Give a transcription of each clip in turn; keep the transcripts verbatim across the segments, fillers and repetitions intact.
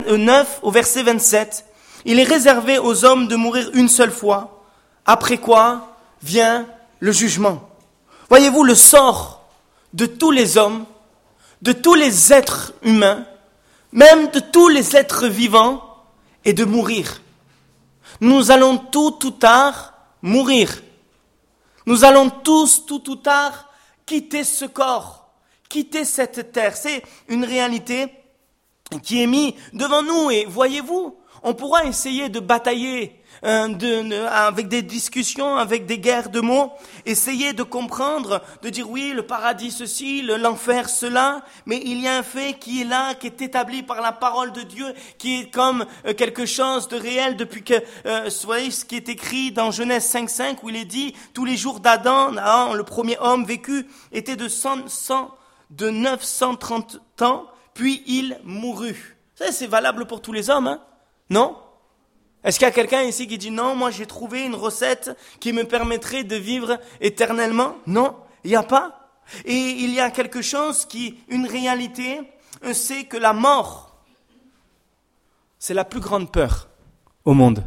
neuf au verset vingt-sept, il est réservé aux hommes de mourir une seule fois, après quoi vient le jugement. Voyez-vous, le sort de tous les hommes, de tous les êtres humains, même de tous les êtres vivants, est de mourir. Nous allons tôt ou tard mourir. Nous allons tous, tôt ou tard, quitter ce corps, quitter cette terre. C'est une réalité qui est mise devant nous. Et voyez-vous, on pourra essayer de batailler euh, de, de, avec des discussions, avec des guerres de mots, essayer de comprendre, de dire oui, le paradis ceci, le, l'enfer cela, mais il y a un fait qui est là, qui est établi par la parole de Dieu, qui est comme euh, quelque chose de réel depuis que, euh, vous voyez ce qui est écrit dans Genèse cinq cinq, où il est dit, tous les jours d'Adam, hein, le premier homme vécu, était de, cent, cent, de neuf cent trente ans, puis il mourut. Ça, c'est valable pour tous les hommes, hein? Non? Est-ce qu'il y a quelqu'un ici qui dit non, moi j'ai trouvé une recette qui me permettrait de vivre éternellement? Non, il n'y a pas. Et il y a quelque chose qui, une réalité, c'est que la mort, c'est la plus grande peur au monde.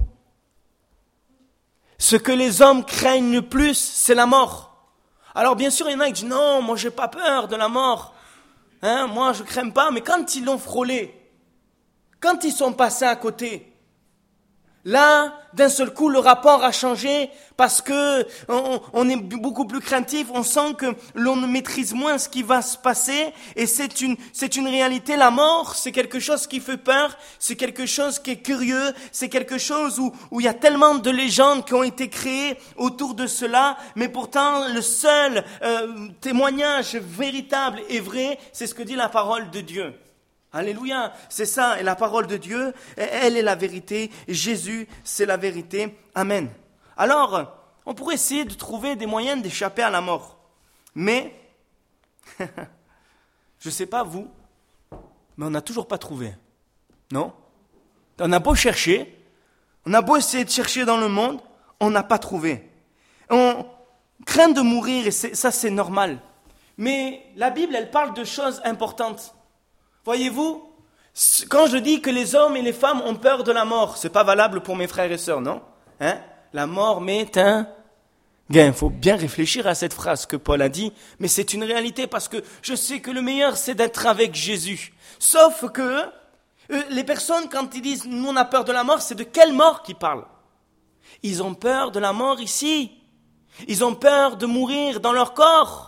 Ce que les hommes craignent le plus, c'est la mort. Alors bien sûr, il y en a qui disent non, moi j'ai pas peur de la mort. Hein, moi je crains pas, mais quand ils l'ont frôlé, quand ils sont passés à côté, là, d'un seul coup, le rapport a changé parce que on, on est beaucoup plus craintif. On sent que l'on maîtrise moins ce qui va se passer et c'est une, c'est une réalité. La mort, c'est quelque chose qui fait peur, c'est quelque chose qui est curieux, c'est quelque chose où, où il y a tellement de légendes qui ont été créées autour de cela. Mais pourtant, le seul euh, témoignage véritable et vrai, c'est ce que dit la parole de Dieu. Alléluia, c'est ça, et la parole de Dieu, elle est la vérité, Jésus, c'est la vérité, amen. Alors, on pourrait essayer de trouver des moyens d'échapper à la mort, mais, je ne sais pas vous, mais on n'a toujours pas trouvé, non? On a beau chercher, on a beau essayer de chercher dans le monde, on n'a pas trouvé. On craint de mourir, et c'est, ça c'est normal, mais la Bible, elle parle de choses importantes. Voyez-vous, quand je dis que les hommes et les femmes ont peur de la mort, c'est pas valable pour mes frères et sœurs, non? Hein? La mort m'est un gain. Il faut bien réfléchir à cette phrase que Paul a dit, mais c'est une réalité parce que je sais que le meilleur c'est d'être avec Jésus. Sauf que euh, les personnes, quand ils disent nous on a peur de la mort, c'est de quelle mort qu'ils parlent? Ils ont peur de la mort ici. Ils ont peur de mourir dans leur corps.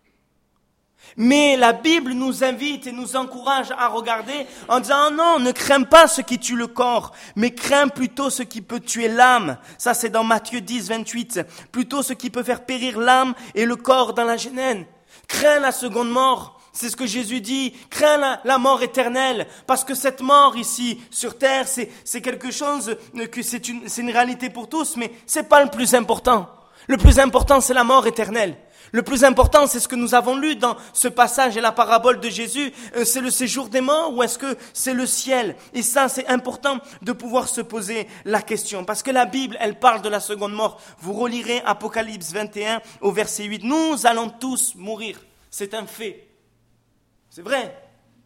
Mais la Bible nous invite et nous encourage à regarder en disant oh non, ne crains pas ce qui tue le corps, mais crains plutôt ce qui peut tuer l'âme. Ça c'est dans Matthieu dix, vingt-huit. Plutôt ce qui peut faire périr l'âme et le corps dans la géhenne. Crains la seconde mort. C'est ce que Jésus dit. Crains la, la mort éternelle. Parce que cette mort ici, sur terre, c'est, c'est quelque chose que c'est une, c'est une réalité pour tous, mais c'est pas le plus important. Le plus important, c'est la mort éternelle. Le plus important, c'est ce que nous avons lu dans ce passage et la parabole de Jésus. C'est le séjour des morts ou est-ce que c'est le ciel? Et ça, c'est important de pouvoir se poser la question. Parce que la Bible, elle parle de la seconde mort. Vous relirez Apocalypse vingt et un au verset huit. Nous allons tous mourir. C'est un fait. C'est vrai.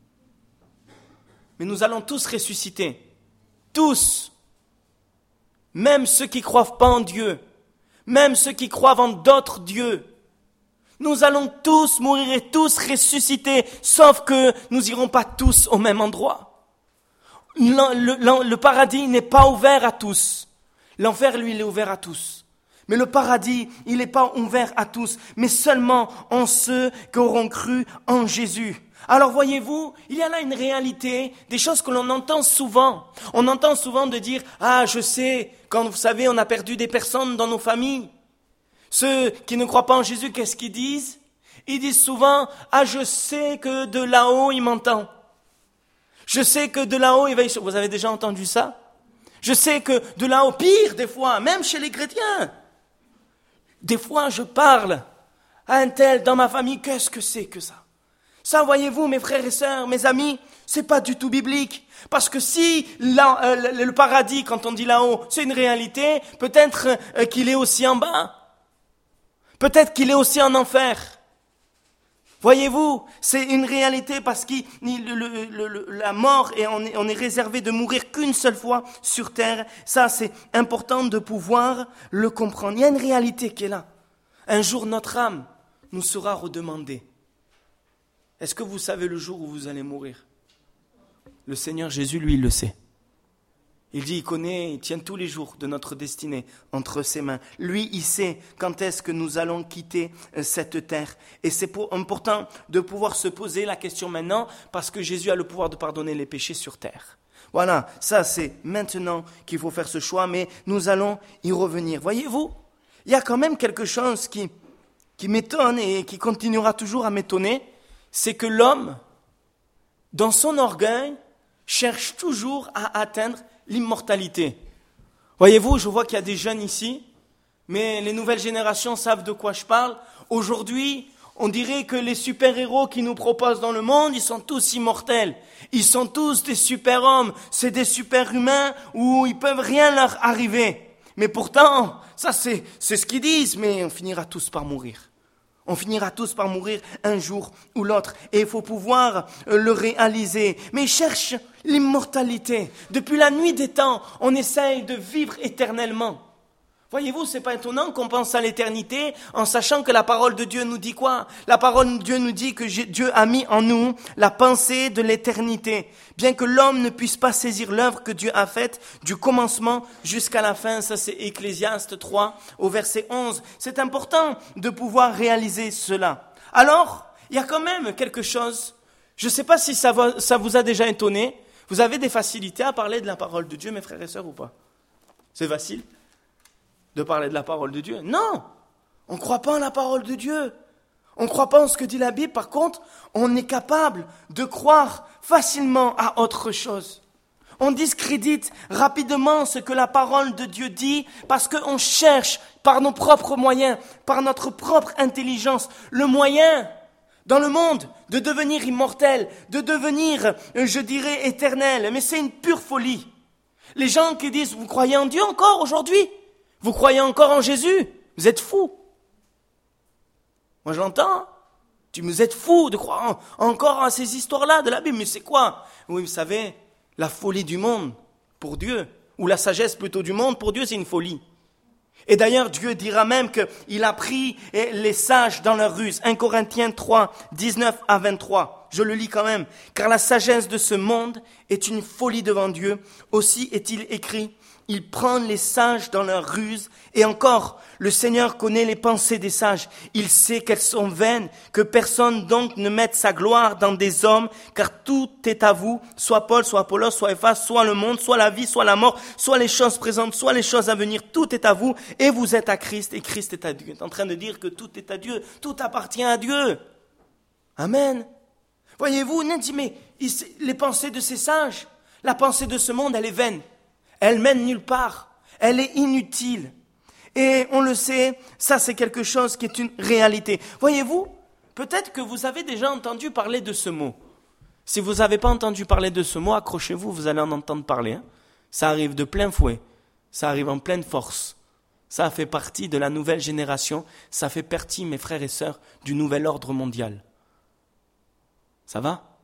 Mais nous allons tous ressusciter. Tous. Même ceux qui ne croient pas en Dieu. Même ceux qui croient en d'autres dieux. Nous allons tous mourir et tous ressusciter, sauf que nous n'irons pas tous au même endroit. Le, le, le paradis n'est pas ouvert à tous. L'enfer, lui, il est ouvert à tous. Mais le paradis, il n'est pas ouvert à tous, mais seulement en ceux qui auront cru en Jésus. Alors voyez-vous, il y a là une réalité, des choses que l'on entend souvent. On entend souvent de dire « Ah, je sais, quand vous savez, on a perdu des personnes dans nos familles. » Ceux qui ne croient pas en Jésus, qu'est-ce qu'ils disent? Ils disent souvent, ah, je sais que de là-haut, il m'entend. Je sais que de là-haut, il va y... Vous avez déjà entendu ça? Je sais que de là-haut, pire des fois, même chez les chrétiens. Des fois, je parle à un tel dans ma famille, qu'est-ce que c'est que ça? Ça, voyez-vous, mes frères et sœurs, mes amis, c'est pas du tout biblique. Parce que si là, euh, le paradis, quand on dit là-haut, c'est une réalité, peut-être euh, qu'il est aussi en bas. Peut-être qu'il est aussi en enfer. Voyez-vous, c'est une réalité parce que le, le, le, la mort, et on est, on est réservé de mourir qu'une seule fois sur terre. Ça, c'est important de pouvoir le comprendre. Il y a une réalité qui est là. Un jour, notre âme nous sera redemandée. Est-ce que vous savez le jour où vous allez mourir? Le Seigneur Jésus, lui, il le sait. Il dit, il connaît, il tient tous les jours de notre destinée entre ses mains. Lui, il sait quand est-ce que nous allons quitter cette terre. Et c'est pour, important de pouvoir se poser la question maintenant, parce que Jésus a le pouvoir de pardonner les péchés sur terre. Voilà, ça c'est maintenant qu'il faut faire ce choix, mais nous allons y revenir. Voyez-vous, il y a quand même quelque chose qui, qui m'étonne et qui continuera toujours à m'étonner, c'est que l'homme, dans son orgueil, cherche toujours à atteindre l'immortalité. Voyez-vous, je vois qu'il y a des jeunes ici, mais les nouvelles générations savent de quoi je parle. Aujourd'hui, on dirait que les super-héros qui nous proposent dans le monde, ils sont tous immortels. Ils sont tous des super-hommes, c'est des super-humains où ils peuvent rien leur arriver. Mais pourtant, ça c'est, c'est ce qu'ils disent, mais on finira tous par mourir. On finira tous par mourir un jour ou l'autre. Et il faut pouvoir le réaliser. Mais ils cherchent l'immortalité. Depuis la nuit des temps, on essaye de vivre éternellement. Voyez-vous, c'est pas étonnant qu'on pense à l'éternité en sachant que la parole de Dieu nous dit quoi? La parole de Dieu nous dit que Dieu a mis en nous la pensée de l'éternité. Bien que l'homme ne puisse pas saisir l'œuvre que Dieu a faite du commencement jusqu'à la fin. Ça, c'est Ecclésiaste trois au verset onze. C'est important de pouvoir réaliser cela. Alors, il y a quand même quelque chose. Je ne sais pas si ça, va, ça vous a déjà étonné. Vous avez des facilités à parler de la parole de Dieu, mes frères et sœurs, ou pas? C'est facile de parler de la parole de Dieu? Non, on ne croit pas en la parole de Dieu. On ne croit pas en ce que dit la Bible. Par contre, on est capable de croire facilement à autre chose. On discrédite rapidement ce que la parole de Dieu dit parce qu'on cherche par nos propres moyens, par notre propre intelligence, le moyen dans le monde de devenir immortel, de devenir, je dirais, éternel. Mais c'est une pure folie. Les gens qui disent, vous croyez en Dieu encore aujourd'hui? Vous croyez encore en Jésus? Vous êtes fous. Moi je l'entends. Tu vous êtes fous de croire en, encore à ces histoires-là de la Bible. Mais c'est quoi? Oui, vous savez, la folie du monde pour Dieu, ou la sagesse plutôt du monde pour Dieu, c'est une folie. Et d'ailleurs, Dieu dira même qu'il a pris les sages dans leur ruse. un Corinthiens trois, dix-neuf à vingt-trois. Je le lis quand même. Car la sagesse de ce monde est une folie devant Dieu. Aussi est-il écrit, ils prennent les sages dans leur ruse. Et encore, le Seigneur connaît les pensées des sages. Il sait qu'elles sont vaines, que personne donc ne mette sa gloire dans des hommes, car tout est à vous, soit Paul, soit Apollos, soit Éphas, soit le monde, soit la vie, soit la mort, soit les choses présentes, soit les choses à venir. Tout est à vous, et vous êtes à Christ, et Christ est à Dieu. Il est en train de dire que tout est à Dieu, tout appartient à Dieu. Amen. Voyez-vous, on dit, mais les pensées de ces sages, la pensée de ce monde, elle est vaine. Elle mène nulle part. Elle est inutile. Et on le sait, ça c'est quelque chose qui est une réalité. Voyez-vous, peut-être que vous avez déjà entendu parler de ce mot. Si vous n'avez pas entendu parler de ce mot, accrochez-vous, vous allez en entendre parler. Hein. Ça arrive de plein fouet. Ça arrive en pleine force. Ça fait partie de la nouvelle génération. Ça fait partie, mes frères et sœurs, du nouvel ordre mondial. Ça va?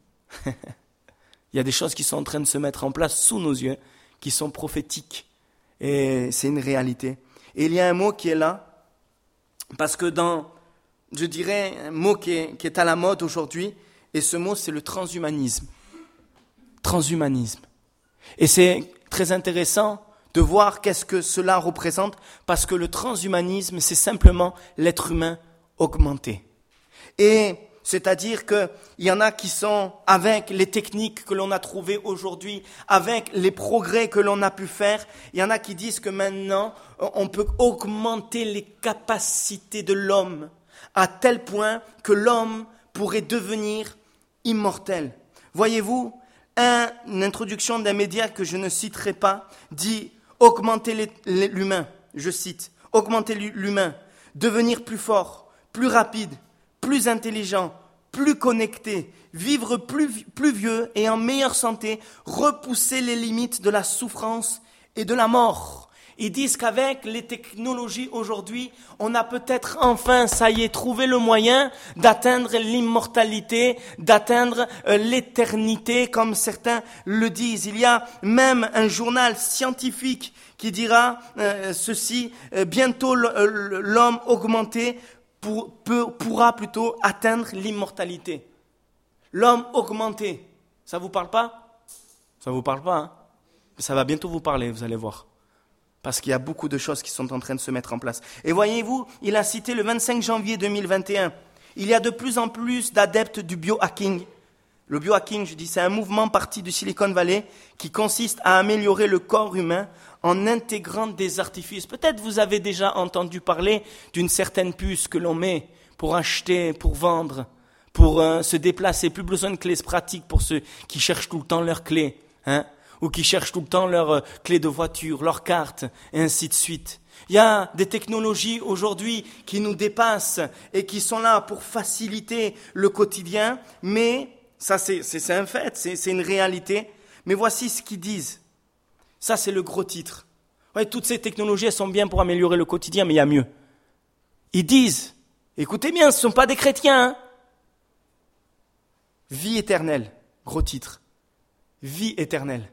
Il y a des choses qui sont en train de se mettre en place sous nos yeux, qui sont prophétiques. Et c'est une réalité. Et il y a un mot qui est là, parce que dans, je dirais, un mot qui est, qui est à la mode aujourd'hui, et ce mot c'est le transhumanisme. Transhumanisme. Et c'est très intéressant de voir qu'est-ce que cela représente, parce que le transhumanisme c'est simplement l'être humain augmenté. Et c'est-à-dire qu'il y en a qui sont, avec les techniques que l'on a trouvées aujourd'hui, avec les progrès que l'on a pu faire, il y en a qui disent que maintenant, on peut augmenter les capacités de l'homme à tel point que l'homme pourrait devenir immortel. Voyez-vous, un, une introduction d'un média que je ne citerai pas dit « augmenter les, les, l'humain », je cite, « augmenter l'humain, devenir plus fort, plus rapide, plus intelligent, plus connecté, vivre plus, plus vieux et en meilleure santé, repousser les limites de la souffrance et de la mort. » Ils disent qu'avec les technologies aujourd'hui, on a peut-être enfin, ça y est, trouvé le moyen d'atteindre l'immortalité, d'atteindre euh, l'éternité, comme certains le disent. Il y a même un journal scientifique qui dira euh, ceci, euh, bientôt l'homme augmenté pour, peut, pourra plutôt atteindre l'immortalité. L'homme augmenté, ça vous parle pas? Ça vous parle pas, hein? Ça va bientôt vous parler, vous allez voir. Parce qu'il y a beaucoup de choses qui sont en train de se mettre en place. Et voyez-vous, il a cité le vingt-cinq janvier deux mille vingt et un, il y a de plus en plus d'adeptes du biohacking. Le biohacking, je dis, c'est un mouvement parti du Silicon Valley qui consiste à améliorer le corps humain en intégrant des artifices. Peut-être vous avez déjà entendu parler d'une certaine puce que l'on met pour acheter, pour vendre, pour euh, se déplacer. Plus besoin de clés pratiques pour ceux qui cherchent tout le temps leurs clés, hein, ou qui cherchent tout le temps leurs euh, clés de voiture, leurs cartes, et ainsi de suite. Il y a des technologies aujourd'hui qui nous dépassent et qui sont là pour faciliter le quotidien, mais ça c'est, c'est, c'est un fait, c'est, c'est une réalité. Mais voici ce qu'ils disent. Ça c'est le gros titre. Ouais, toutes ces technologies elles sont bien pour améliorer le quotidien, mais il y a mieux. Ils disent, écoutez bien, ce ne sont pas des chrétiens, hein. Vie éternelle, gros titre. Vie éternelle.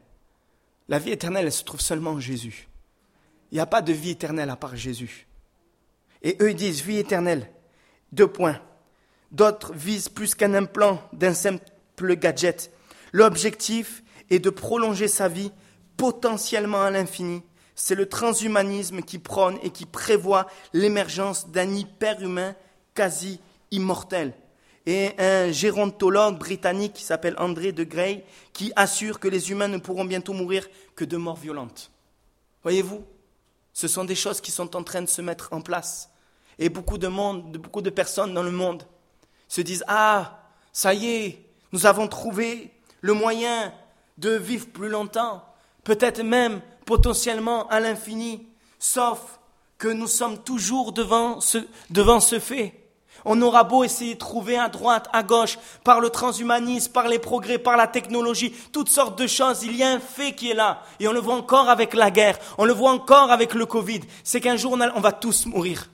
La vie éternelle, elle se trouve seulement en Jésus. Il n'y a pas de vie éternelle à part Jésus. Et eux, ils disent vie éternelle. Deux points. D'autres visent plus qu'un implant d'un simple gadget. L'objectif est de prolonger sa vie potentiellement à l'infini. C'est le transhumanisme qui prône et qui prévoit l'émergence d'un hyper-humain quasi immortel. Et un gérontologue britannique qui s'appelle André de Grey, qui assure que les humains ne pourront bientôt mourir que de morts violentes. Voyez-vous, ce sont des choses qui sont en train de se mettre en place. Et beaucoup de monde, beaucoup de personnes dans le monde se disent « Ah, ça y est, nous avons trouvé le moyen de vivre plus longtemps, peut-être même potentiellement à l'infini, sauf que nous sommes toujours devant ce, devant ce fait. » On aura beau essayer de trouver à droite, à gauche, par le transhumanisme, par les progrès, par la technologie, toutes sortes de choses. Il y a un fait qui est là. Et on le voit encore avec la guerre. On le voit encore avec le Covid. C'est qu'un jour, on va tous mourir.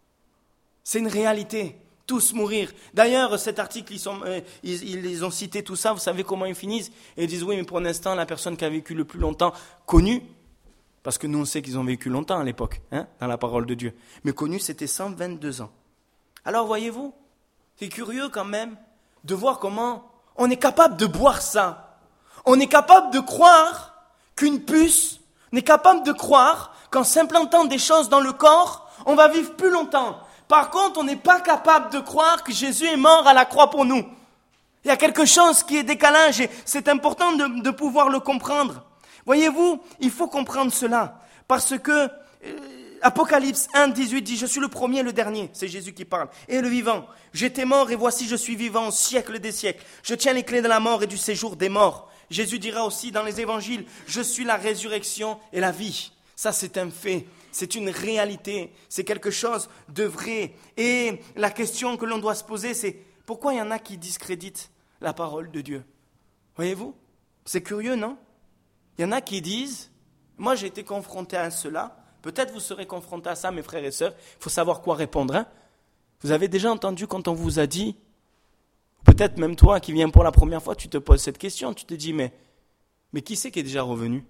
C'est une réalité. Tous mourir. D'ailleurs, cet article, ils, sont, euh, ils, ils ont cité tout ça. Vous savez comment ils finissent? Et ils disent, oui, mais pour l'instant, la personne qui a vécu le plus longtemps, connue, parce que nous, on sait qu'ils ont vécu longtemps à l'époque, hein, dans la parole de Dieu. Mais connue, c'était cent vingt-deux ans. Alors voyez-vous, c'est curieux quand même de voir comment on est capable de boire ça. On est capable de croire qu'une puce, on est capable de croire qu'en s'implantant des choses dans le corps, on va vivre plus longtemps. Par contre, on n'est pas capable de croire que Jésus est mort à la croix pour nous. Il y a quelque chose qui est décalage et c'est important de, de pouvoir le comprendre. Voyez-vous, il faut comprendre cela parce que... Euh, Apocalypse un, dix-huit dit « Je suis le premier et le dernier », c'est Jésus qui parle, « et le vivant. J'étais mort et voici je suis vivant au siècle des siècles. Je tiens les clés de la mort et du séjour des morts. » Jésus dira aussi dans les évangiles « Je suis la résurrection et la vie. » Ça c'est un fait, c'est une réalité, c'est quelque chose de vrai. Et la question que l'on doit se poser c'est « Pourquoi il y en a qui discréditent la parole de Dieu ?» Voyez-vous, c'est curieux, non? Il y en a qui disent « Moi j'ai été confronté à cela. » Peut-être vous serez confrontés à ça, mes frères et sœurs. Il faut savoir quoi répondre. Hein. Vous avez déjà entendu quand on vous a dit, peut-être même toi qui viens pour la première fois, tu te poses cette question. Tu te dis, mais, mais qui c'est qui est déjà revenu?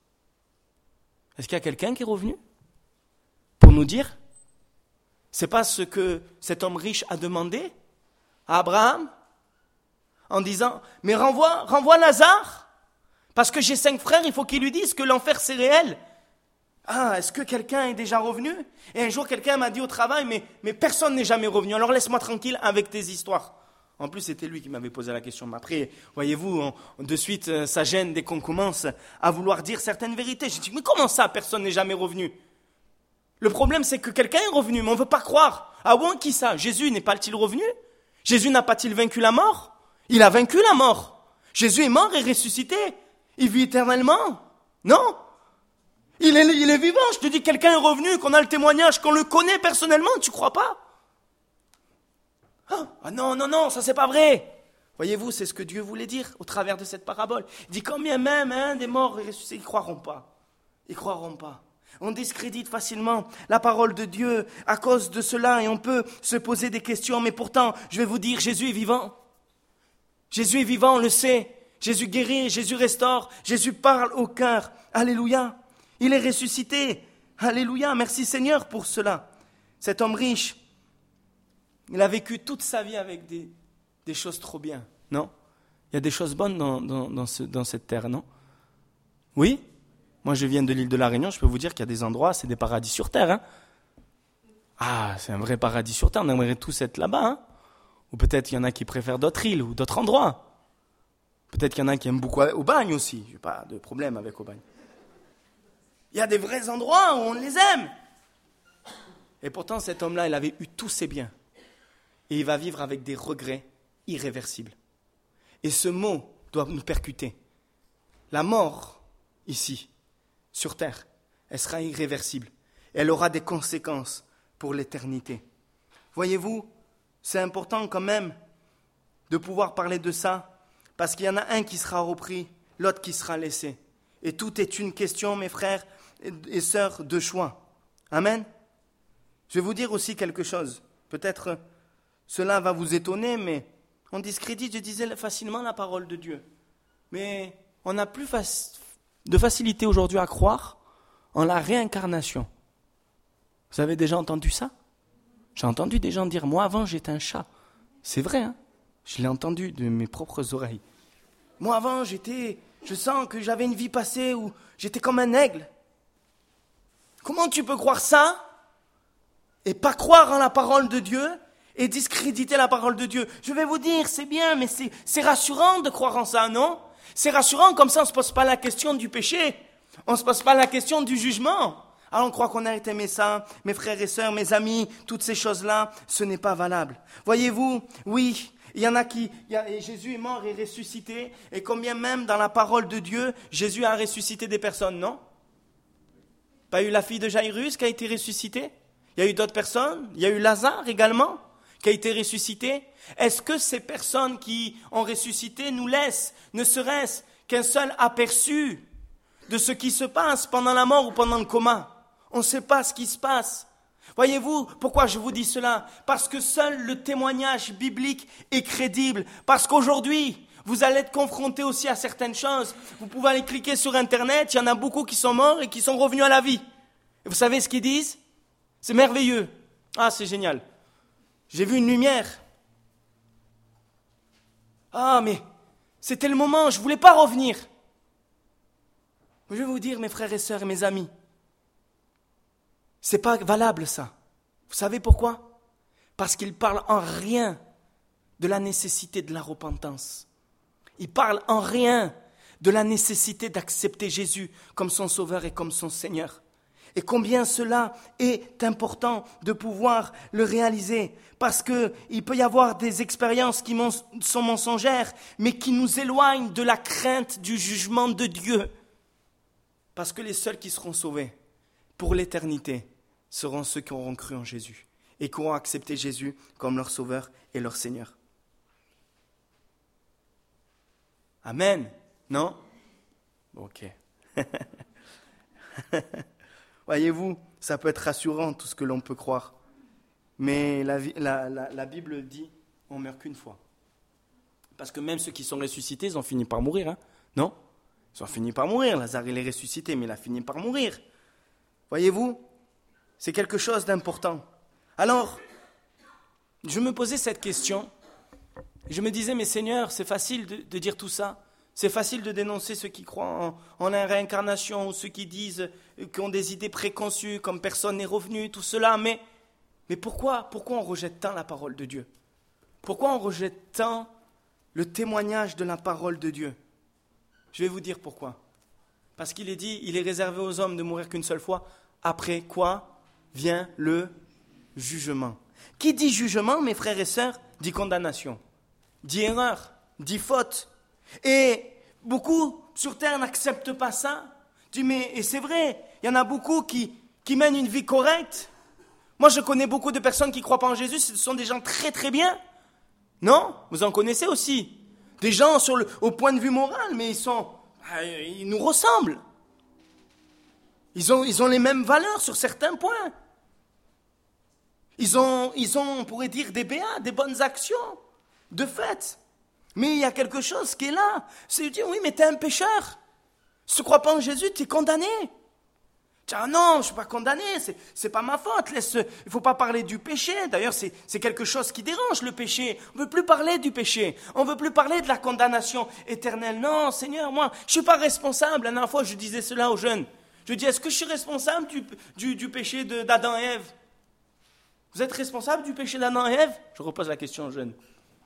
Est-ce qu'il y a quelqu'un qui est revenu pour nous dire? C'est pas ce que cet homme riche a demandé à Abraham en disant, mais renvoie, renvoie Lazare, parce que j'ai cinq frères, il faut qu'ils lui disent que l'enfer c'est réel. Ah, est-ce que quelqu'un est déjà revenu? Et un jour, quelqu'un m'a dit au travail, mais, mais personne n'est jamais revenu, alors laisse-moi tranquille avec tes histoires. En plus, c'était lui qui m'avait posé la question. Mais après, voyez-vous, on, de suite, ça gêne dès qu'on commence à vouloir dire certaines vérités. J'ai dit, mais comment ça, personne n'est jamais revenu? Le problème, c'est que quelqu'un est revenu, mais on ne veut pas croire. Ah bon, qui ça? Jésus n'est pas-t-il revenu? Jésus n'a pas-t-il vaincu la mort? Il a vaincu la mort. Jésus est mort et ressuscité. Il vit éternellement. Non? Il est, il est vivant, je te dis, quelqu'un est revenu, qu'on a le témoignage, qu'on le connaît personnellement, tu crois pas? Ah, ah non, non, non, ça c'est pas vrai. Voyez-vous, c'est ce que Dieu voulait dire au travers de cette parabole. Il dit, quand bien même hein, des morts ressuscités, ils ne croiront pas. Ils ne croiront pas. On discrédite facilement la parole de Dieu à cause de cela et on peut se poser des questions. Mais pourtant, je vais vous dire, Jésus est vivant. Jésus est vivant, on le sait. Jésus guérit, Jésus restaure, Jésus parle au cœur. Alléluia. Il est ressuscité. Alléluia. Merci Seigneur pour cela. Cet homme riche, il a vécu toute sa vie avec des, des choses trop bien, non? Il y a des choses bonnes dans, dans, dans, ce, dans cette terre, non? Oui? Moi, je viens de l'île de la Réunion, je peux vous dire qu'il y a des endroits, c'est des paradis sur terre. Hein. Ah, c'est un vrai paradis sur terre, on aimerait tous être là-bas. Hein. Ou peut-être il y en a qui préfèrent d'autres îles ou d'autres endroits. Peut-être qu'il y en a qui aiment beaucoup Aubagne aussi. Je n'ai pas de problème avec Aubagne. Il y a des vrais endroits où on les aime. Et pourtant, cet homme-là, il avait eu tous ses biens. Et il va vivre avec des regrets irréversibles. Et ce mot doit nous percuter. La mort, ici, sur terre, elle sera irréversible. Elle aura des conséquences pour l'éternité. Voyez-vous, c'est important quand même de pouvoir parler de ça, parce qu'il y en a un qui sera repris, l'autre qui sera laissé. Et tout est une question, mes frères et sœurs, de choix. Amen. Je vais vous dire aussi quelque chose. Peut-être cela va vous étonner, mais on discrédite, je disais, facilement la parole de Dieu. Mais on a plus faci- de facilité aujourd'hui à croire en la réincarnation. Vous avez déjà entendu ça? J'ai entendu des gens dire, moi avant j'étais un chat. C'est vrai, hein? Je l'ai entendu de mes propres oreilles. Moi avant j'étais, je sens que j'avais une vie passée où j'étais comme un aigle. Comment tu peux croire ça et pas croire en la parole de Dieu et discréditer la parole de Dieu? Je vais vous dire, c'est bien, mais c'est, c'est rassurant de croire en ça, non? C'est rassurant, comme ça on ne se pose pas la question du péché. On ne se pose pas la question du jugement. Alors on croit qu'on a été méchant, mes frères et sœurs, mes amis, toutes ces choses-là, ce n'est pas valable. Voyez-vous, oui, il y en a qui, il y a, et Jésus est mort et ressuscité, et combien même dans la parole de Dieu, Jésus a ressuscité des personnes, non? Pas eu la fille de Jairus qui a été ressuscitée? Il y a eu d'autres personnes, il y a eu Lazare également, qui a été ressuscité. Est-ce que ces personnes qui ont ressuscité nous laissent, ne serait-ce qu'un seul aperçu de ce qui se passe pendant la mort ou pendant le coma? On ne sait pas ce qui se passe. Voyez-vous, pourquoi je vous dis cela? Parce que seul le témoignage biblique est crédible. Parce qu'aujourd'hui, vous allez être confrontés aussi à certaines choses. Vous pouvez aller cliquer sur Internet, il y en a beaucoup qui sont morts et qui sont revenus à la vie. Et vous savez ce qu'ils disent? C'est merveilleux. Ah, c'est génial. J'ai vu une lumière. Ah, mais c'était le moment, je ne voulais pas revenir. Je vais vous dire, mes frères et sœurs et mes amis, c'est pas valable ça. Vous savez pourquoi? Parce qu'il parle en rien de la nécessité de la repentance. Il parle en rien de la nécessité d'accepter Jésus comme son Sauveur et comme son Seigneur. Et combien cela est important de pouvoir le réaliser, parce qu'il peut y avoir des expériences qui sont mensongères, mais qui nous éloignent de la crainte du jugement de Dieu. Parce que les seuls qui seront sauvés pour l'éternité seront ceux qui auront cru en Jésus et qui auront accepté Jésus comme leur Sauveur et leur Seigneur. Amen. Non? Ok. Voyez-vous, ça peut être rassurant tout ce que l'on peut croire. Mais la, la, la, la Bible dit, on ne meurt qu'une fois. Parce que même ceux qui sont ressuscités, ils ont fini par mourir. Hein? Non? Ils ont fini par mourir. Lazare, il est ressuscité, mais il a fini par mourir. Voyez-vous, c'est quelque chose d'important. Alors, je me posais cette question. Je me disais, mais Seigneur, c'est facile de, de dire tout ça. C'est facile de dénoncer ceux qui croient en, en la réincarnation ou ceux qui disent, qui ont des idées préconçues, comme personne n'est revenu, tout cela. Mais, mais pourquoi, pourquoi on rejette tant la parole de Dieu? Pourquoi on rejette tant le témoignage de la parole de Dieu? Je vais vous dire pourquoi. Parce qu'il est dit, il est réservé aux hommes de mourir qu'une seule fois. Après quoi vient le jugement. Qui dit jugement, mes frères et sœurs, dit condamnation, dit erreur, dit faute. Et beaucoup sur terre n'acceptent pas ça. Dis, mais, et c'est vrai, il y en a beaucoup qui, qui mènent une vie correcte. Moi, je connais beaucoup de personnes qui ne croient pas en Jésus, ce sont des gens très très bien. Non? Vous en connaissez aussi. Des gens sur le, au point de vue moral, mais ils sont, ils nous ressemblent. Ils ont, ils ont les mêmes valeurs sur certains points. Ils ont, ils ont, on pourrait dire, des béats, des bonnes actions, de fait. Mais il y a quelque chose qui est là. C'est de dire, oui, mais tu es un pécheur. Si tu ne crois pas en Jésus, tu es condamné. Tu dis, ah non, je ne suis pas condamné, c'est, c'est pas ma faute. Laisse, il ne faut pas parler du péché. D'ailleurs, c'est, c'est quelque chose qui dérange, le péché. On ne veut plus parler du péché. On ne veut plus parler de la condamnation éternelle. Non, Seigneur, moi, je ne suis pas responsable. La dernière fois, je disais cela aux jeunes. Je dis, est-ce que je suis responsable du, du, du péché de, d'Adam et Ève? Vous êtes responsable du péché d'Adam et Ève? Je repose la question aux jeunes.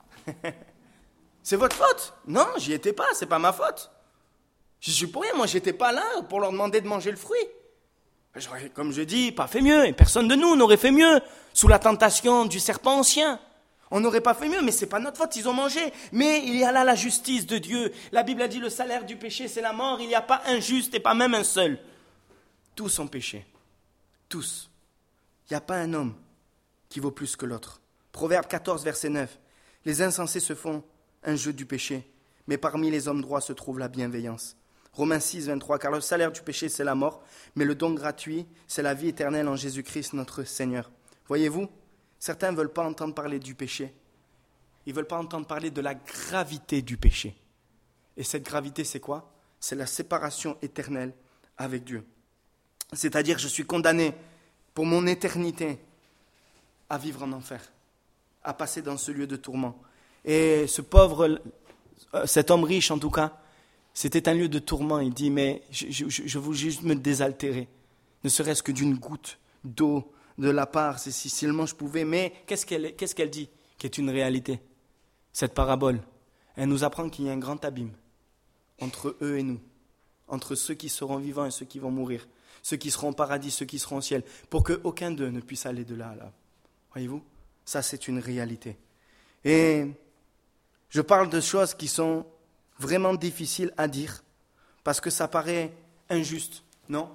C'est votre faute? Non, j'y étais pas, c'est pas ma faute. Je suis pour rien, moi j'étais pas là pour leur demander de manger le fruit. J'aurais, comme je dis, pas fait mieux, et personne de nous n'aurait fait mieux, sous la tentation du serpent ancien. On n'aurait pas fait mieux, mais c'est pas notre faute, ils ont mangé. Mais il y a là la justice de Dieu. La Bible a dit, le salaire du péché c'est la mort, il n'y a pas un juste et pas même un seul. Tous ont péché, tous. Il n'y a pas un homme qui vaut plus que l'autre. Proverbe quatorze, verset neuf. Les insensés se font un jeu du péché, mais parmi les hommes droits se trouve la bienveillance. Romains six, vingt-trois. Car le salaire du péché, c'est la mort, mais le don gratuit, c'est la vie éternelle en Jésus-Christ, notre Seigneur. Voyez-vous, certains ne veulent pas entendre parler du péché. Ils ne veulent pas entendre parler de la gravité du péché. Et cette gravité, c'est quoi? C'est la séparation éternelle avec Dieu. C'est-à-dire, je suis condamné pour mon éternité à vivre en enfer, à passer dans ce lieu de tourment. Et ce pauvre, cet homme riche en tout cas, c'était un lieu de tourment. Il dit, mais je, je, je veux juste me désaltérer, ne serait-ce que d'une goutte d'eau de la part, si seulement je pouvais. Mais qu'est-ce qu'elle, qu'est-ce qu'elle dit, qui est une réalité? Cette parabole, elle nous apprend qu'il y a un grand abîme entre eux et nous, entre ceux qui seront vivants et ceux qui vont mourir, ceux qui seront au paradis, ceux qui seront au ciel, pour qu'aucun d'eux ne puisse aller de là à là. Voyez-vous, ça c'est une réalité. Et je parle de choses qui sont vraiment difficiles à dire, parce que ça paraît injuste, non?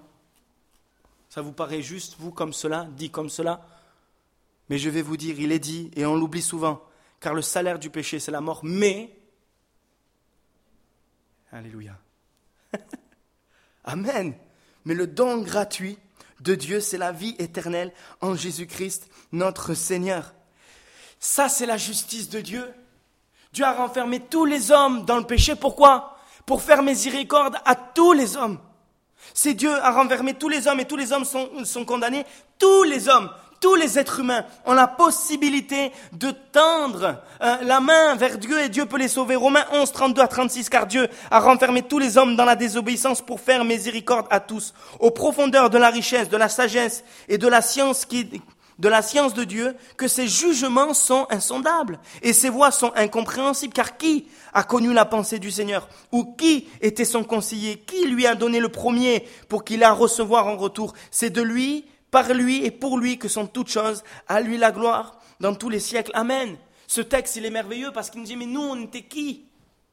Ça vous paraît juste, vous, comme cela, dit comme cela? Mais je vais vous dire, il est dit, et on l'oublie souvent, car le salaire du péché, c'est la mort, mais... Alléluia. Amen. Mais le don gratuit de Dieu, c'est la vie éternelle en Jésus-Christ, notre Seigneur. Ça, c'est la justice de Dieu. Dieu a renfermé tous les hommes dans le péché. Pourquoi? Pour faire miséricorde à tous les hommes. C'est Dieu a renfermé tous les hommes et tous les hommes sont, sont condamnés. Tous les hommes, tous les êtres humains ont la possibilité de tendre euh, la main vers Dieu et Dieu peut les sauver. Romains onze, trente-deux à trente-six, car Dieu a renfermé tous les hommes dans la désobéissance pour faire miséricorde à tous. Aux profondeurs de la richesse, de la sagesse et de la science qui... de la science de Dieu, que ses jugements sont insondables et ses voies sont incompréhensibles. Car qui a connu la pensée du Seigneur? Ou qui était son conseiller? Qui lui a donné le premier pour qu'il la recevoir en retour? C'est de lui, par lui et pour lui que sont toutes choses. À lui la gloire dans tous les siècles. Amen. Ce texte, il est merveilleux parce qu'il nous dit, mais nous, on était qui?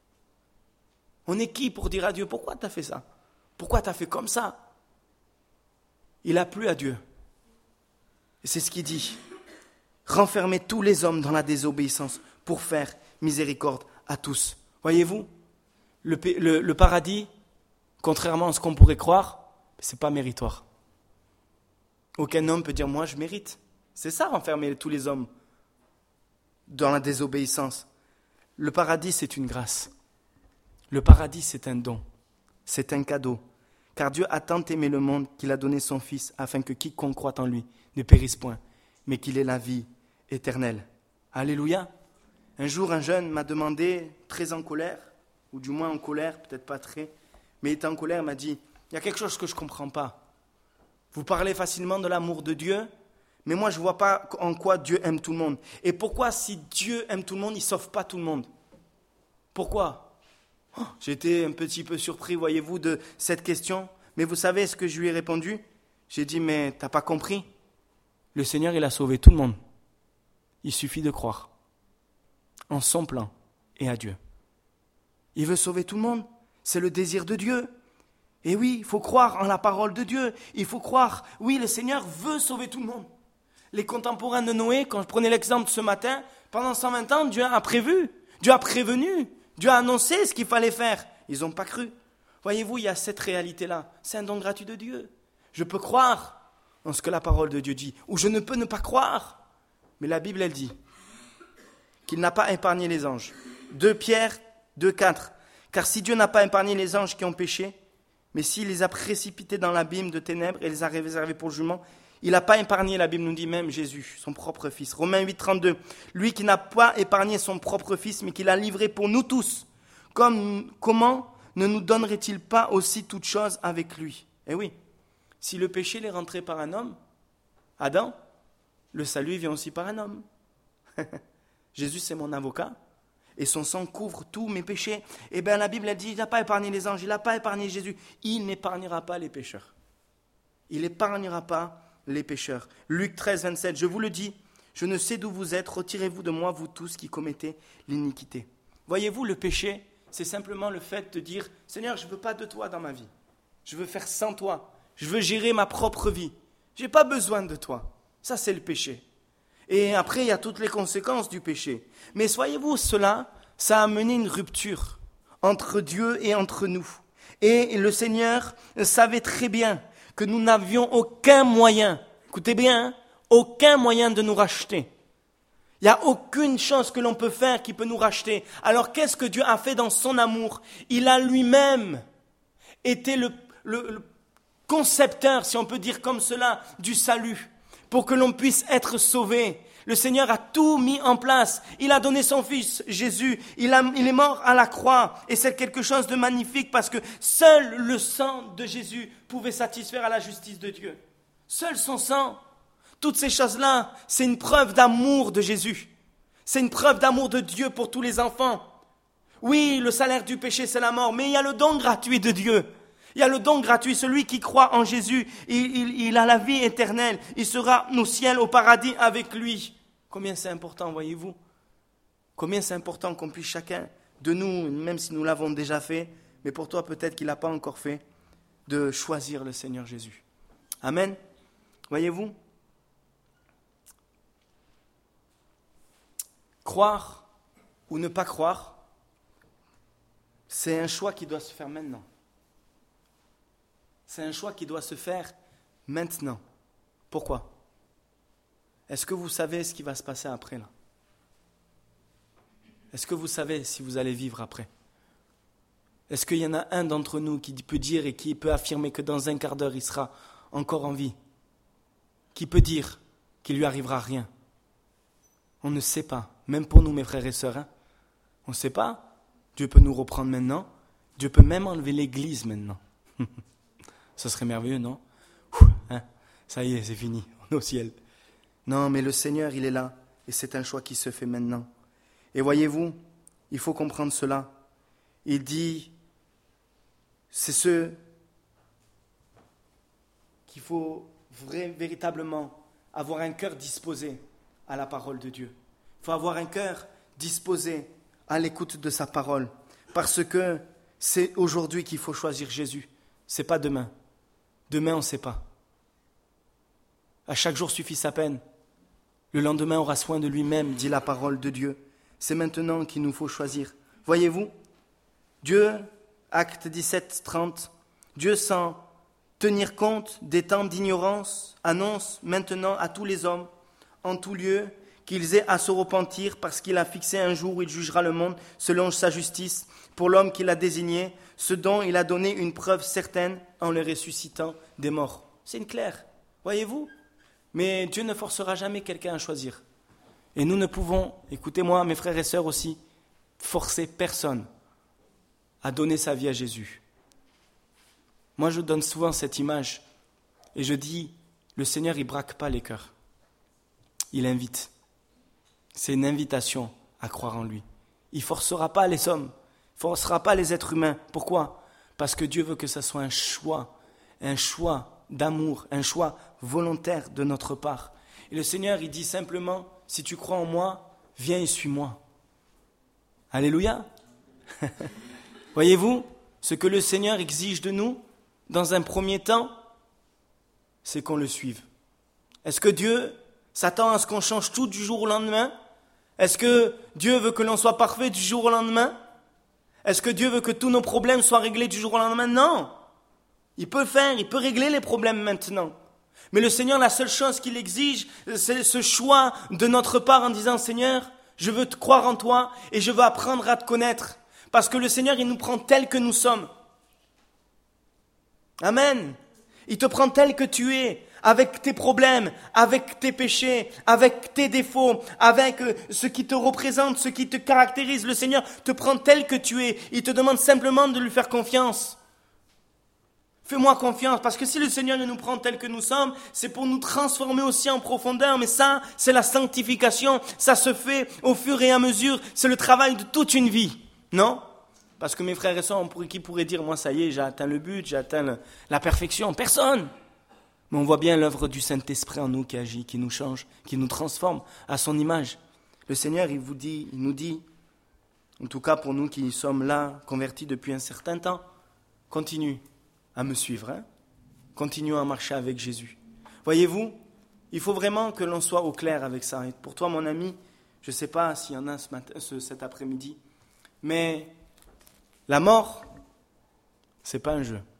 On est qui pour dire à Dieu, pourquoi tu as fait ça? Pourquoi tu as fait comme ça? Il a plu à Dieu. Et c'est ce qu'il dit. Renfermer tous les hommes dans la désobéissance pour faire miséricorde à tous. Voyez-vous, le, le, le paradis, contrairement à ce qu'on pourrait croire, c'est pas méritoire. Aucun homme peut dire, moi je mérite. C'est ça, renfermer tous les hommes dans la désobéissance. Le paradis, c'est une grâce. Le paradis, c'est un don. C'est un cadeau. Car Dieu a tant aimé le monde qu'il a donné son Fils afin que quiconque croit en lui ne périsse point, mais qu'il ait la vie éternelle. Alléluia. Un jour, un jeune m'a demandé, très en colère, ou du moins en colère, peut-être pas très, mais il était en colère, m'a dit, il y a quelque chose que je ne comprends pas. Vous parlez facilement de l'amour de Dieu, mais moi je ne vois pas en quoi Dieu aime tout le monde. Et pourquoi, si Dieu aime tout le monde, il ne sauve pas tout le monde? Pourquoi? oh, J'ai été un petit peu surpris, voyez-vous, de cette question. Mais vous savez ce que je lui ai répondu? J'ai dit, mais tu n'as pas compris? Le Seigneur, il a sauvé tout le monde. Il suffit de croire en son plan et à Dieu. Il veut sauver tout le monde. C'est le désir de Dieu. Et oui, il faut croire en la parole de Dieu. Il faut croire, oui, le Seigneur veut sauver tout le monde. Les contemporains de Noé, quand je prenais l'exemple ce matin, pendant cent vingt ans, Dieu a prévu, Dieu a prévenu, Dieu a annoncé ce qu'il fallait faire. Ils n'ont pas cru. Voyez-vous, il y a cette réalité-là. C'est un don gratuit de Dieu. Je peux croire en ce que la parole de Dieu dit, ou je ne peux ne pas croire. Mais la Bible, elle dit qu'il n'a pas épargné les anges. deux Pierre deux quatre. Car si Dieu n'a pas épargné les anges qui ont péché, mais s'il les a précipités dans l'abîme de ténèbres et les a réservés pour le jugement, il n'a pas épargné, la Bible nous dit même Jésus, son propre Fils. Romains huit trente-deux. Lui qui n'a pas épargné son propre Fils, mais qui l'a livré pour nous tous. Comme, comment ne nous donnerait-il pas aussi toutes choses avec lui ? Eh oui, si le péché est rentré par un homme, Adam, le salut vient aussi par un homme. Jésus, c'est mon avocat. Et son sang couvre tous mes péchés. Eh bien, la Bible a dit, il n'a pas épargné les anges, il n'a pas épargné Jésus. Il n'épargnera pas les pécheurs. Il n'épargnera pas les pécheurs. Luc treize, vingt-sept, je vous le dis, je ne sais d'où vous êtes, retirez-vous de moi, vous tous qui commettez l'iniquité. Voyez-vous, le péché, c'est simplement le fait de dire, Seigneur, je ne veux pas de toi dans ma vie. Je veux faire sans toi. Je veux gérer ma propre vie. Je n'ai pas besoin de toi. Ça, c'est le péché. Et après, il y a toutes les conséquences du péché. Mais voyez-vous, cela, ça a amené une rupture entre Dieu et entre nous. Et le Seigneur savait très bien que nous n'avions aucun moyen, écoutez bien, hein, aucun moyen de nous racheter. Il n'y a aucune chose que l'on peut faire qui peut nous racheter. Alors qu'est-ce que Dieu a fait dans son amour ? Il a lui-même été le, le, le concepteur, si on peut dire comme cela, du salut. Pour que l'on puisse être sauvé. Le Seigneur a tout mis en place. Il a donné son Fils, Jésus. Il, a, il est mort à la croix. Et c'est quelque chose de magnifique parce que seul le sang de Jésus pouvait satisfaire à la justice de Dieu. Seul son sang. Toutes ces choses-là, c'est une preuve d'amour de Jésus. C'est une preuve d'amour de Dieu pour tous les enfants. Oui, le salaire du péché, c'est la mort. Mais il y a le don gratuit de Dieu. Il y a le don gratuit, celui qui croit en Jésus, il, il, il a la vie éternelle, il sera au ciel, au paradis avec lui. Combien c'est important, voyez-vous ? Combien c'est important qu'on puisse chacun de nous, même si nous l'avons déjà fait, mais pour toi peut-être qu'il n'a pas encore fait, de choisir le Seigneur Jésus. Amen. Voyez-vous ? Croire ou ne pas croire, c'est un choix qui doit se faire maintenant. C'est un choix qui doit se faire maintenant. Pourquoi ? Est-ce que vous savez ce qui va se passer après là ? Est-ce que vous savez si vous allez vivre après ? Est-ce qu'il y en a un d'entre nous qui peut dire et qui peut affirmer que dans un quart d'heure il sera encore en vie ? Qui peut dire qu'il lui arrivera rien ? On ne sait pas. Même pour nous, mes frères et sœurs, hein, on ne sait pas. Dieu peut nous reprendre maintenant. Dieu peut même enlever l'église maintenant. Ce serait merveilleux, non ? hein, Ça y est, c'est fini, on est au ciel. Non, mais le Seigneur, il est là, et c'est un choix qui se fait maintenant. Et voyez-vous, il faut comprendre cela. Il dit, c'est ce qu'il faut vrai, véritablement avoir un cœur disposé à la parole de Dieu. Il faut avoir un cœur disposé à l'écoute de sa parole, parce que c'est aujourd'hui qu'il faut choisir Jésus, c'est pas demain. Demain, on ne sait pas. À chaque jour suffit sa peine. Le lendemain aura soin de lui-même, dit la parole de Dieu. C'est maintenant qu'il nous faut choisir. Voyez-vous, Dieu, acte dix-sept, trente, Dieu, sans tenir compte des temps d'ignorance, annonce maintenant à tous les hommes, en tout lieu, qu'ils aient à se repentir parce qu'il a fixé un jour où il jugera le monde selon sa justice pour l'homme qu'il a désigné, ce dont il a donné une preuve certaine en le ressuscitant des morts. C'est une claire, voyez-vous ? Mais Dieu ne forcera jamais quelqu'un à choisir. Et nous ne pouvons, écoutez-moi, mes frères et sœurs aussi, forcer personne à donner sa vie à Jésus. Moi, je donne souvent cette image et je dis, le Seigneur, il ne braque pas les cœurs. Il invite. C'est une invitation à croire en lui. Il ne forcera pas les hommes, il ne forcera pas les êtres humains. Pourquoi ? Parce que Dieu veut que ce soit un choix, un choix d'amour, un choix volontaire de notre part. Et le Seigneur, il dit simplement, si tu crois en moi, viens et suis-moi. Alléluia. Voyez-vous, ce que le Seigneur exige de nous, dans un premier temps, c'est qu'on le suive. Est-ce que Dieu s'attend à ce qu'on change tout du jour au lendemain ? Est-ce que Dieu veut que l'on soit parfait du jour au lendemain ? Est-ce que Dieu veut que tous nos problèmes soient réglés du jour au lendemain ? Non. Il peut faire, il peut régler les problèmes maintenant. Mais le Seigneur, la seule chose qu'il exige, c'est ce choix de notre part en disant « Seigneur, je veux te croire en toi et je veux apprendre à te connaître. » Parce que le Seigneur, il nous prend tels que nous sommes. Amen. Il te prend tel que tu es, avec tes problèmes, avec tes péchés, avec tes défauts, avec ce qui te représente, ce qui te caractérise. Le Seigneur te prend tel que tu es. Il te demande simplement de lui faire confiance. Fais-moi confiance, parce que si le Seigneur nous prend tel que nous sommes, c'est pour nous transformer aussi en profondeur. Mais ça, c'est la sanctification. Ça se fait au fur et à mesure. C'est le travail de toute une vie. Non ? Parce que mes frères et sœurs, qui pourraient dire, moi ça y est, j'ai atteint le but, j'ai atteint le, la perfection. Personne. Mais on voit bien l'œuvre du Saint-Esprit en nous qui agit, qui nous change, qui nous transforme à son image. Le Seigneur, il vous dit, il nous dit, en tout cas pour nous qui sommes là, convertis depuis un certain temps, continue à me suivre, hein? Continuons à marcher avec Jésus. Voyez-vous, il faut vraiment que l'on soit au clair avec ça. Et pour toi, mon ami, je ne sais pas s'il y en a ce matin, ce, cet après-midi, mais la mort, ce n'est pas un jeu.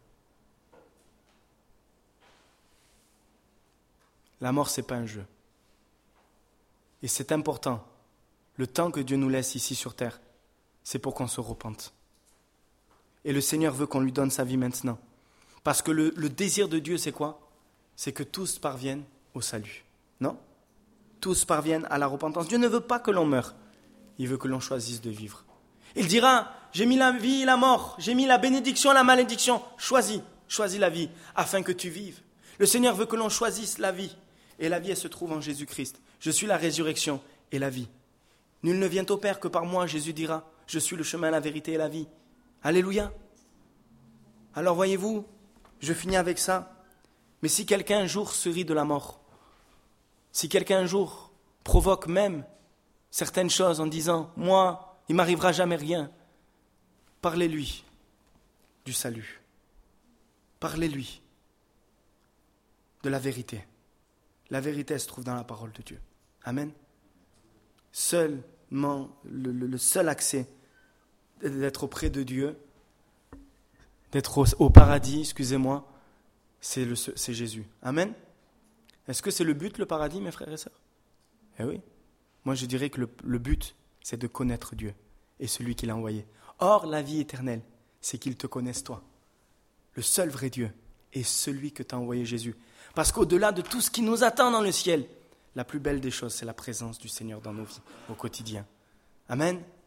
La mort, ce n'est pas un jeu. Et c'est important. Le temps que Dieu nous laisse ici sur terre, c'est pour qu'on se repente. Et le Seigneur veut qu'on lui donne sa vie maintenant. Parce que le, le désir de Dieu, c'est quoi ? C'est que tous parviennent au salut. Non ? Tous parviennent à la repentance. Dieu ne veut pas que l'on meure. Il veut que l'on choisisse de vivre. Il dira, j'ai mis la vie et la mort, j'ai mis la bénédiction et la malédiction. Choisis, choisis la vie, afin que tu vives. Le Seigneur veut que l'on choisisse la vie. Et la vie, elle se trouve en Jésus-Christ. Je suis la résurrection et la vie. Nul ne vient au Père que par moi, Jésus dira, je suis le chemin, la vérité et la vie. Alléluia. Alors voyez-vous, je finis avec ça. Mais si quelqu'un un jour se rit de la mort, si quelqu'un un jour provoque même certaines choses en disant « Moi, il ne m'arrivera jamais rien », parlez-lui du salut. Parlez-lui de la vérité. La vérité, elle se trouve dans la parole de Dieu. Amen. Seulement, le, le, le seul accès d'être auprès de Dieu, d'être au, au paradis, excusez-moi, c'est, le, c'est Jésus. Amen. Est-ce que c'est le but, le paradis, mes frères et sœurs ? Eh oui. Moi, je dirais que le, le but, c'est de connaître Dieu et celui qui l'a envoyé. Or, la vie éternelle, c'est qu'il te connaisse toi, le seul vrai Dieu, et celui que t'a envoyé Jésus. Parce qu'au-delà de tout ce qui nous attend dans le ciel, la plus belle des choses, c'est la présence du Seigneur dans nos vies, au quotidien. Amen.